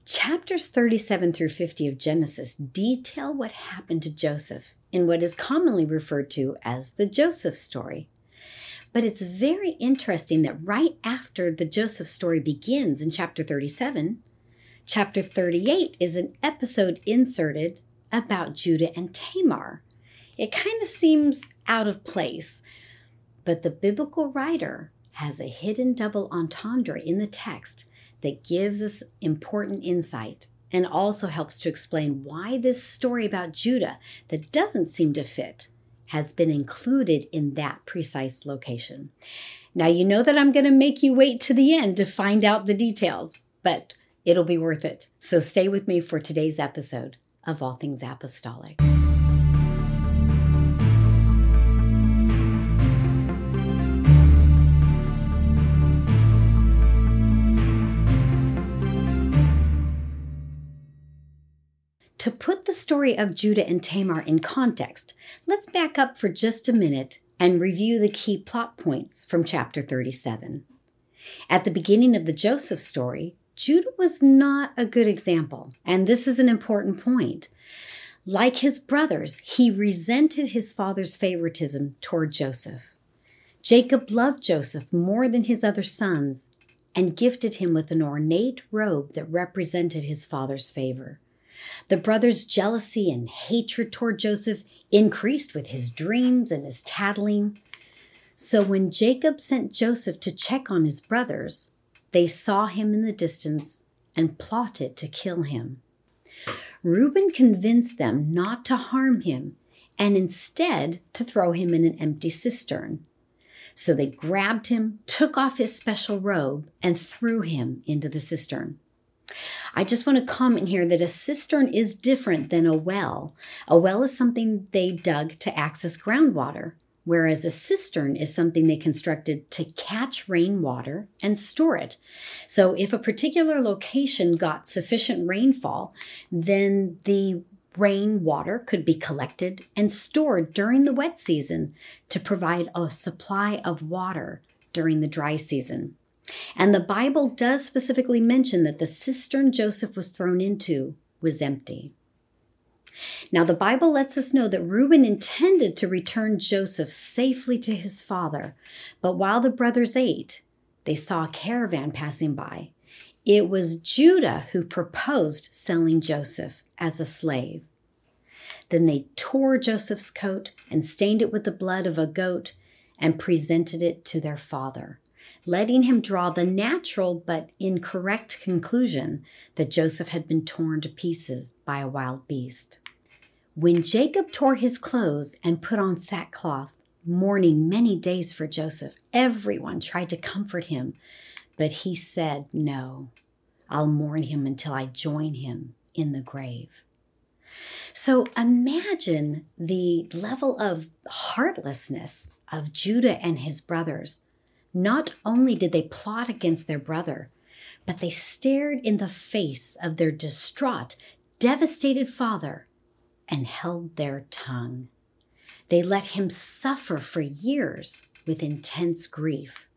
Chapters 37 through 50 of Genesis detail what happened to Joseph in what is commonly referred to as the Joseph story. But it's very interesting that right after the Joseph story begins in chapter 37, chapter 38 is an episode inserted about Judah and Tamar. It kind of seems out of place, but the biblical writer has a hidden double entendre in the text that gives us important insight and also helps to explain why this story about Judah that doesn't seem to fit has been included in that precise location. Now, you know that I'm going to make you wait to the end to find out the details, but it'll be worth it. So stay with me for today's episode of All Things Apostolic. To put the story of Judah and Tamar in context, let's back up for just a minute and review the key plot points from chapter 37. At the beginning of the Joseph story, Judah was not a good example, and this is an important point. Like his brothers, he resented his father's favoritism toward Joseph. Jacob loved Joseph more than his other sons and gifted him with an ornate robe that represented his father's favor. The brothers' jealousy and hatred toward Joseph increased with his dreams and his tattling. So when Jacob sent Joseph to check on his brothers, they saw him in the distance and plotted to kill him. Reuben convinced them not to harm him and instead to throw him in an empty cistern. So they grabbed him, took off his special robe, and threw him into the cistern. I just want to comment here that a cistern is different than a well. A well is something they dug to access groundwater, whereas a cistern is something they constructed to catch rainwater and store it. So if a particular location got sufficient rainfall, then the rainwater could be collected and stored during the wet season to provide a supply of water during the dry season. And the Bible does specifically mention that the cistern Joseph was thrown into was empty. Now, the Bible lets us know that Reuben intended to return Joseph safely to his father, but while the brothers ate, they saw a caravan passing by. It was Judah who proposed selling Joseph as a slave. Then they tore Joseph's coat and stained it with the blood of a goat and presented it to their father, letting him draw the natural but incorrect conclusion that Joseph had been torn to pieces by a wild beast. When Jacob tore his clothes and put on sackcloth, mourning many days for Joseph, everyone tried to comfort him, but he said, "No, I'll mourn him until I join him in the grave." So imagine the level of heartlessness of Judah and his brothers. Not only did they plot against their brother, but they stared in the face of their distraught, devastated father and held their tongue. They let him suffer for years with intense grief.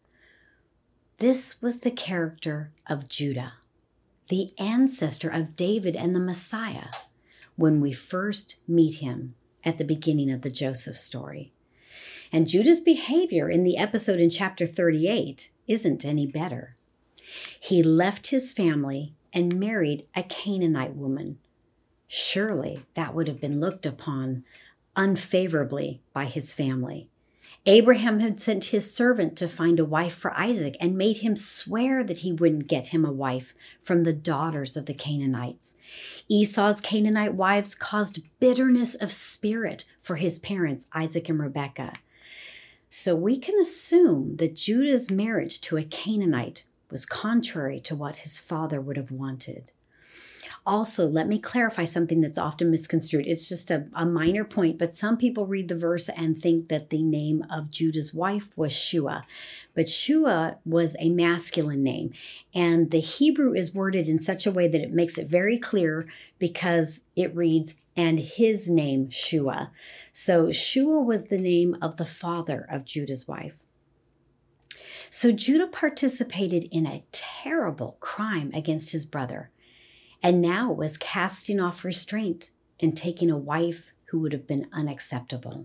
This was the character of Judah, the ancestor of David and the Messiah, when we first meet him at the beginning of the Joseph story. And Judah's behavior in the episode in chapter 38 isn't any better. He left his family and married a Canaanite woman. Surely that would have been looked upon unfavorably by his family. Abraham had sent his servant to find a wife for Isaac and made him swear that he wouldn't get him a wife from the daughters of the Canaanites. Esau's Canaanite wives caused bitterness of spirit for his parents, Isaac and Rebekah. So we can assume that Judah's marriage to a Canaanite was contrary to what his father would have wanted. Also, let me clarify something that's often misconstrued. It's just a minor point, but some people read the verse and think that the name of Judah's wife was Shua. But Shua was a masculine name, and the Hebrew is worded in such a way that it makes it very clear because it reads, "and his name Shua." So Shua was the name of the father of Judah's wife. So Judah participated in a terrible crime against his brother. and now was casting off restraint and taking a wife who would have been unacceptable.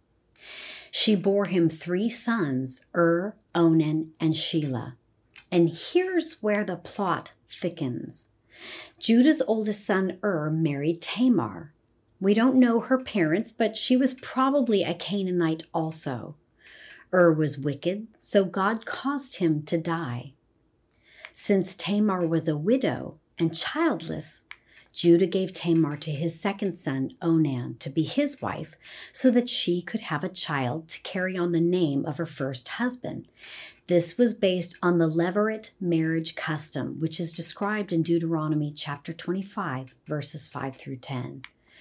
She bore him 3 sons, Onan, and Shelah. And here's where the plot thickens. Judah's oldest son, married Tamar. We don't know her parents, but she was probably a Canaanite also. Was wicked, so God caused him to die. Since Tamar was a widow and childless, Judah gave Tamar to his second son, Onan, to be his wife so that she could have a child to carry on the name of her first husband. This was based on the Levirate marriage custom, which is described in Deuteronomy chapter 25, verses 5 through 10.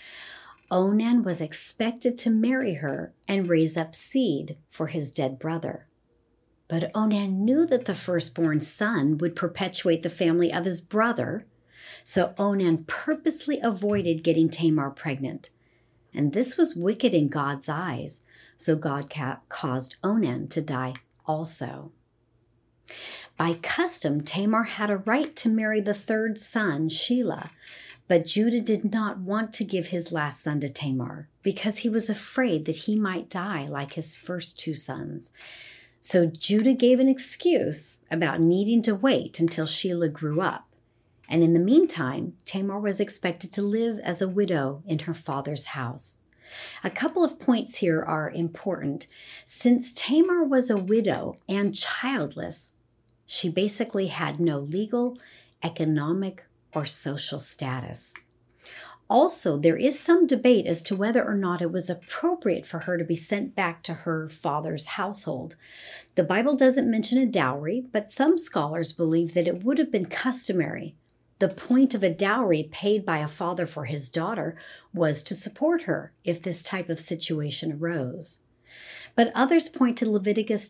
Onan was expected to marry her and raise up seed for his dead brother. But Onan knew that the firstborn son would perpetuate the family of his brother, so Onan purposely avoided getting Tamar pregnant. And this was wicked in God's eyes, so God caused Onan to die also. By custom, Tamar had a right to marry the third son, Shelah, but Judah did not want to give his last son to Tamar because he was afraid that he might die like his first 2 sons. So Judah gave an excuse about needing to wait until Shelah grew up. And in the meantime, Tamar was expected to live as a widow in her father's house. A couple of points here are important. Since Tamar was a widow and childless, she basically had no legal, economic, or social status. Also, there is some debate as to whether or not it was appropriate for her to be sent back to her father's household. The Bible doesn't mention a dowry, but some scholars believe that it would have been customary. The point of a dowry paid by a father for his daughter was to support her if this type of situation arose. But others point to Leviticus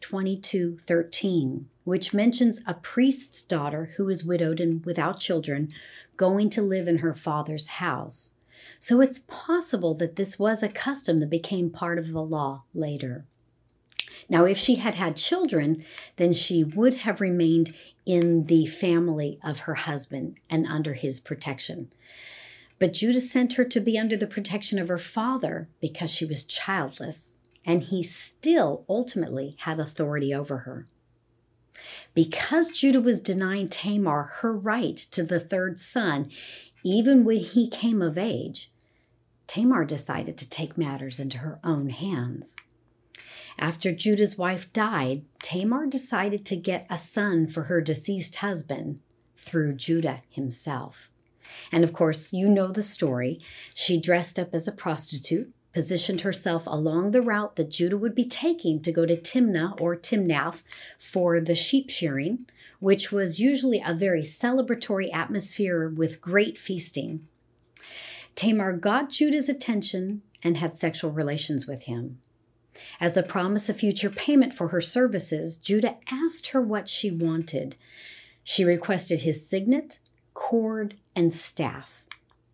22:13, which mentions a priest's daughter who is widowed and without children going to live in her father's house. So it's possible that this was a custom that became part of the law later. Now, if she had had children, then she would have remained in the family of her husband and under his protection. But Judah sent her to be under the protection of her father because she was childless, and he still ultimately had authority over her. Because Judah was denying Tamar her right to the third son, even when he came of age, Tamar decided to take matters into her own hands. After Judah's wife died, Tamar decided to get a son for her deceased husband through Judah himself. And of course, you know the story. She dressed up as a prostitute, positioned herself along the route that Judah would be taking to go to Timnah or Timnath for the sheep shearing, which was usually a very celebratory atmosphere with great feasting. Tamar got Judah's attention and had sexual relations with him. As a promise of future payment for her services, Judah asked her what she wanted. She requested his signet, cord, and staff.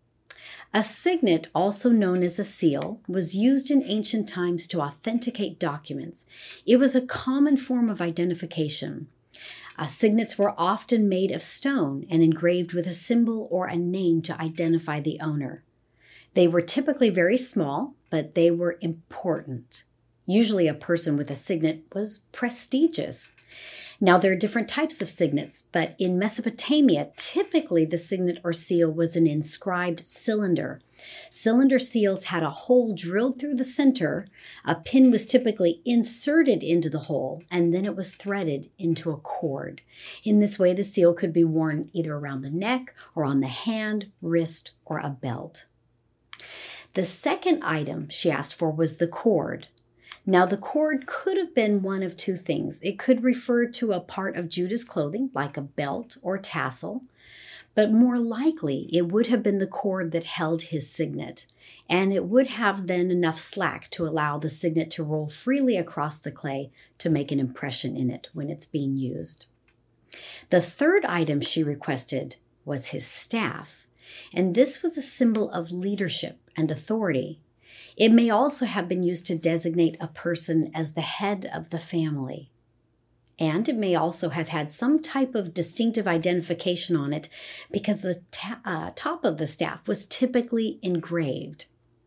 A signet, also known as a seal, was used in ancient times to authenticate documents. It was a common form of identification. Signets were often made of stone and engraved with a symbol or a name to identify the owner. They were typically very small, but they were important. Usually a person with a signet was prestigious. Now, there are different types of signets, but in Mesopotamia, typically the signet or seal was an inscribed cylinder. Cylinder seals had a hole drilled through the center. A pin was typically inserted into the hole, and then it was threaded into a cord. In this way, the seal could be worn either around the neck or on the hand, wrist, or a belt. The second item she asked for was the cord. Now, the cord could have been one of 2 things. It could refer to a part of Judah's clothing, like a belt or tassel, but more likely it would have been the cord that held his signet, and it would have then enough slack to allow the signet to roll freely across the clay to make an impression in it when it's being used. The third item she requested was his staff, and this was a symbol of leadership and authority. It may also have been used to designate a person as the head of the family. And it may also have had some type of distinctive identification on it because the top of the staff was typically engraved.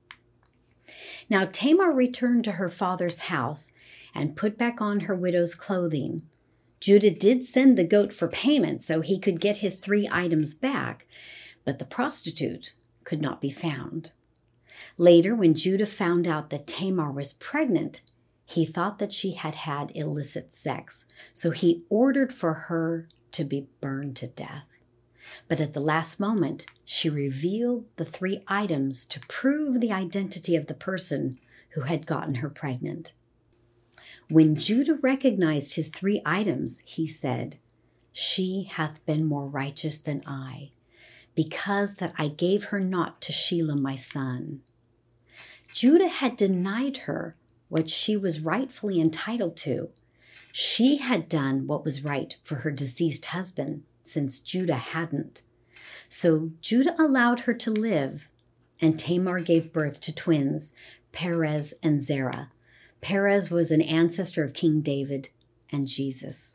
Now Tamar returned to her father's house and put back on her widow's clothing. Judah did send the goat for payment so he could get his 3 items back, but the prostitute could not be found. Later, when Judah found out that Tamar was pregnant, he thought that she had had illicit sex, so he ordered for her to be burned to death. But at the last moment, she revealed the 3 items to prove the identity of the person who had gotten her pregnant. When Judah recognized his 3 items, he said, "She hath been more righteous than I, because that I gave her not to Shelah my son." Judah had denied her what she was rightfully entitled to. She had done what was right for her deceased husband, since Judah hadn't. So Judah allowed her to live, and Tamar gave birth to twins, Perez and Zerah. Perez was an ancestor of King David and Jesus.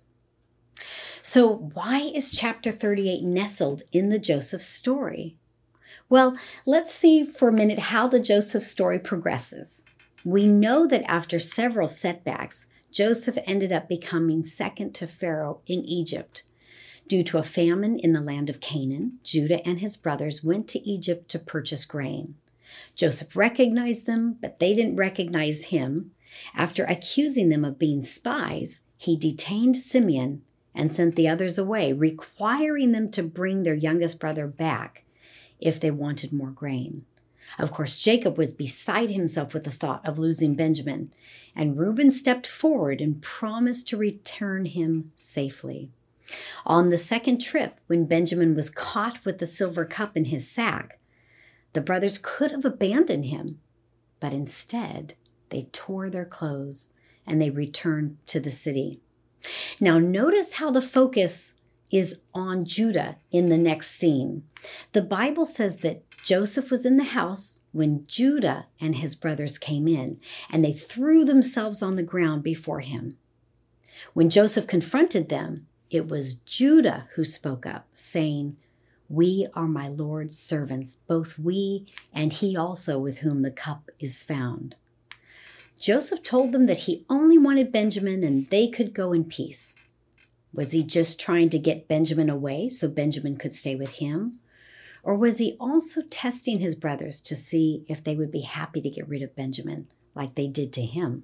So why is chapter 38 nestled in the Joseph story? Well, let's see for a minute how the Joseph story progresses. We know that after several setbacks, Joseph ended up becoming second to Pharaoh in Egypt. Due to a famine in the land of Canaan, Judah and his brothers went to Egypt to purchase grain. Joseph recognized them, but they didn't recognize him. After accusing them of being spies, he detained Simeon and sent the others away, requiring them to bring their youngest brother back if they wanted more grain. Of course, Jacob was beside himself with the thought of losing Benjamin, and Reuben stepped forward and promised to return him safely. On the second trip, when Benjamin was caught with the silver cup in his sack, the brothers could have abandoned him, but instead they tore their clothes and they returned to the city. Now notice how the focus is on Judah in the next scene. The Bible says that Joseph was in the house when Judah and his brothers came in, and they threw themselves on the ground before him. When Joseph confronted them, it was Judah who spoke up, saying, "We are my Lord's servants, both we and he also with whom the cup is found." Joseph told them that he only wanted Benjamin and they could go in peace. Was he just trying to get Benjamin away so Benjamin could stay with him? Or was he also testing his brothers to see if they would be happy to get rid of Benjamin like they did to him?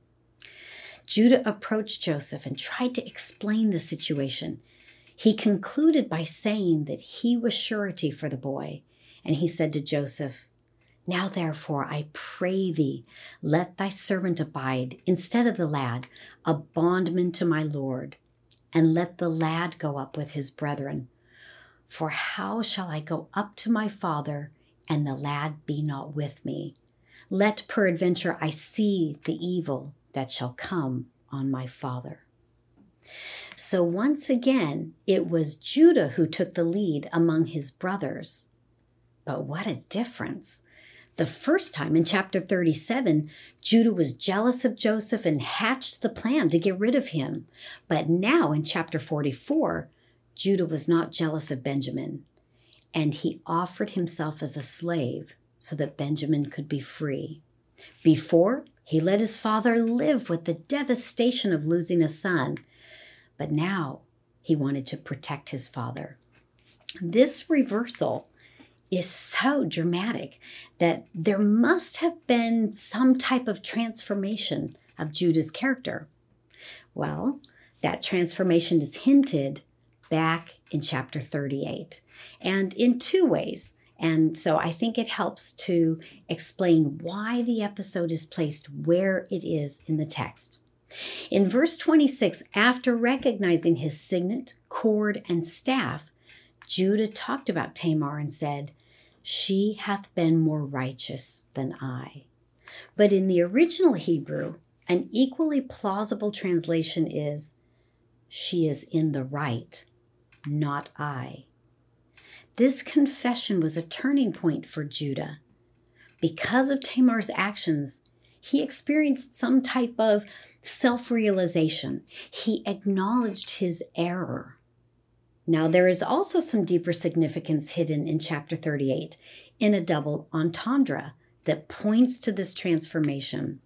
Judah approached Joseph and tried to explain the situation. He concluded by saying that he was surety for the boy, and he said to Joseph, "Now therefore I pray thee, let thy servant abide instead of the lad, a bondman to my Lord, and let the lad go up with his brethren. For how shall I go up to my father, and the lad be not with me? Let peradventure I see the evil that shall come on my father." So once again, it was Judah who took the lead among his brothers. But what a difference. The first time in chapter 37, Judah was jealous of Joseph and hatched the plan to get rid of him. But now in chapter 44, Judah was not jealous of Benjamin, and he offered himself as a slave so that Benjamin could be free. Before, he let his father live with the devastation of losing a son, but now he wanted to protect his father. This reversal is so dramatic that there must have been some type of transformation of Judah's character. Well, that transformation is hinted back in chapter 38, and in 2 ways. And so I think it helps to explain why the episode is placed where it is in the text. In verse 26, after recognizing his signet, cord, and staff, Judah talked about Tamar and said, "She hath been more righteous than I." But in the original Hebrew, an equally plausible translation is, "She is in the right, not I." This confession was a turning point for Judah. Because of Tamar's actions, He experienced some type of self-realization. He acknowledged his error. Now, there is also some deeper significance hidden in chapter 38 in a double entendre that points to this transformation.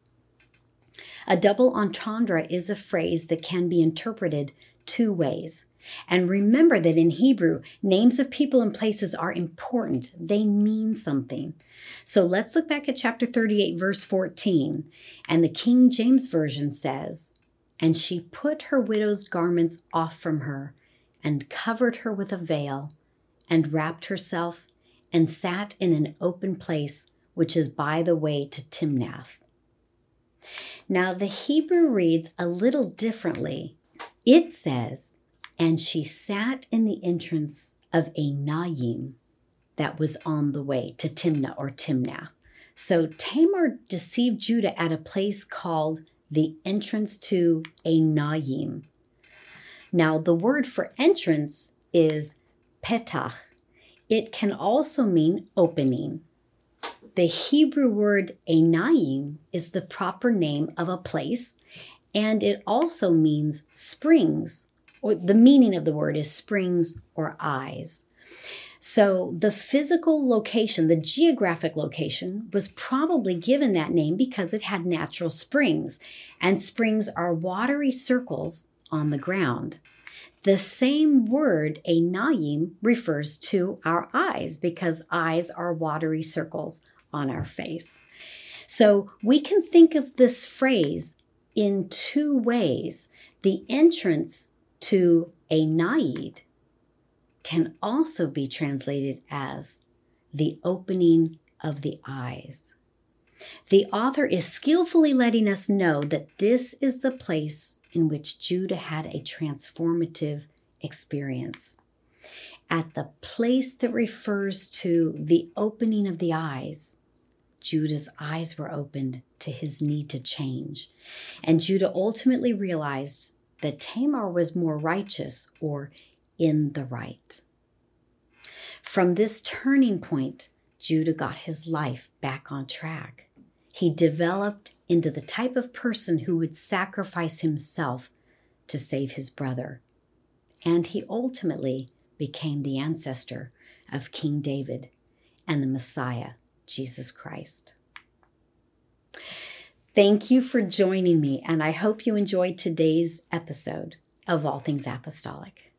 A double entendre is a phrase that can be interpreted two ways. And remember that in Hebrew, names of people and places are important. They mean something. So let's look back at chapter 38, verse 14. And the King James Version says, "And she put her widow's garments off from her, and covered her with a veil, and wrapped herself, and sat in an open place, which is by the way to Timnath." Now, the Hebrew reads a little differently. It says, "And she sat in the entrance of Enayim," that was on the way to Timnah or Timnath. So Tamar deceived Judah at a place called the entrance to Enayim. Now, the word for entrance is petach. It can also mean opening. The Hebrew word Enayim is the proper name of a place, and it also means springs, or the meaning of the word is springs or eyes. So the physical location, the geographic location, was probably given that name because it had natural springs, and springs are watery circles on the ground. The same word, Enayim, refers to our eyes because eyes are watery circles on our face. So we can think of this phrase in two ways. The entrance to Enayid can also be translated as the opening of the eyes. The author is skillfully letting us know that this is the place in which Judah had a transformative experience. At the place that refers to the opening of the eyes, Judah's eyes were opened to his need to change. And Judah ultimately realized that Tamar was more righteous or in the right. From this turning point, Judah got his life back on track. He developed into the type of person who would sacrifice himself to save his brother. And he ultimately became the ancestor of King David and the Messiah, Jesus Christ. Thank you for joining me, and I hope you enjoyed today's episode of All Things Apostolic.